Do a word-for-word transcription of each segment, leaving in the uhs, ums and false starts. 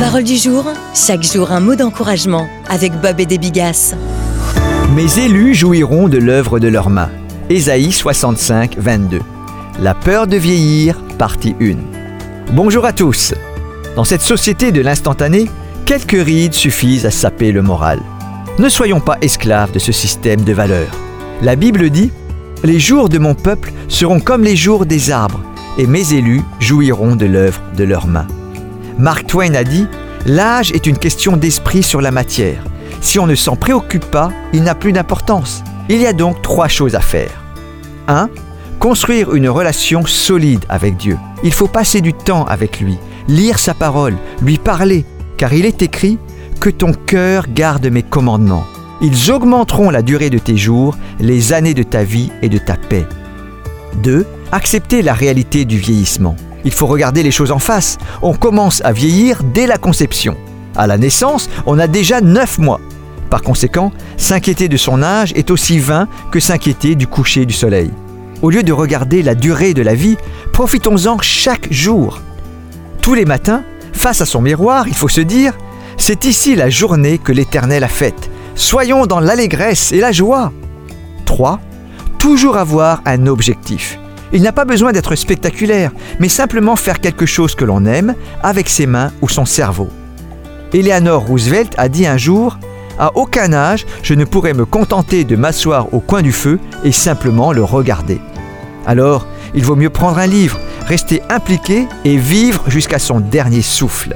Parole du jour, chaque jour un mot d'encouragement avec Bob et des Bigasses. Mes élus jouiront de l'œuvre de leurs mains. Ésaïe soixante-cinq, vingt-deux. La peur de vieillir, partie un. Bonjour à tous. Dans cette société de l'instantané, quelques rides suffisent à saper le moral. Ne soyons pas esclaves de ce système de valeurs. La Bible dit « Les jours de mon peuple seront comme les jours des arbres, et mes élus jouiront de l'œuvre de leurs mains. » Mark Twain a dit « L'âge est une question d'esprit sur la matière. Si on ne s'en préoccupe pas, il n'a plus d'importance. » Il y a donc trois choses à faire. un. Construire une relation solide avec Dieu. Il faut passer du temps avec lui, lire sa parole, lui parler, car il est écrit « Que ton cœur garde mes commandements. Ils augmenteront la durée de tes jours, les années de ta vie et de ta paix. » deux. Accepter la réalité du vieillissement. Il faut regarder les choses en face. On commence à vieillir dès la conception. À la naissance, on a déjà neuf mois. Par conséquent, s'inquiéter de son âge est aussi vain que s'inquiéter du coucher du soleil. Au lieu de regarder la durée de la vie, profitons-en chaque jour. Tous les matins, face à son miroir, il faut se dire « C'est ici la journée que l'Éternel a faite. Soyons dans l'allégresse et la joie. » trois. Toujours avoir un objectif. Il n'a pas besoin d'être spectaculaire, mais simplement faire quelque chose que l'on aime avec ses mains ou son cerveau. Eleanor Roosevelt a dit un jour « À aucun âge, je ne pourrais me contenter de m'asseoir au coin du feu et simplement le regarder. » Alors, il vaut mieux prendre un livre, rester impliqué et vivre jusqu'à son dernier souffle.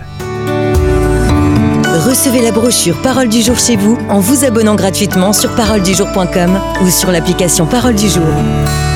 Recevez la brochure Parole du jour chez vous en vous abonnant gratuitement sur parole du jour point com ou sur l'application Parole du jour.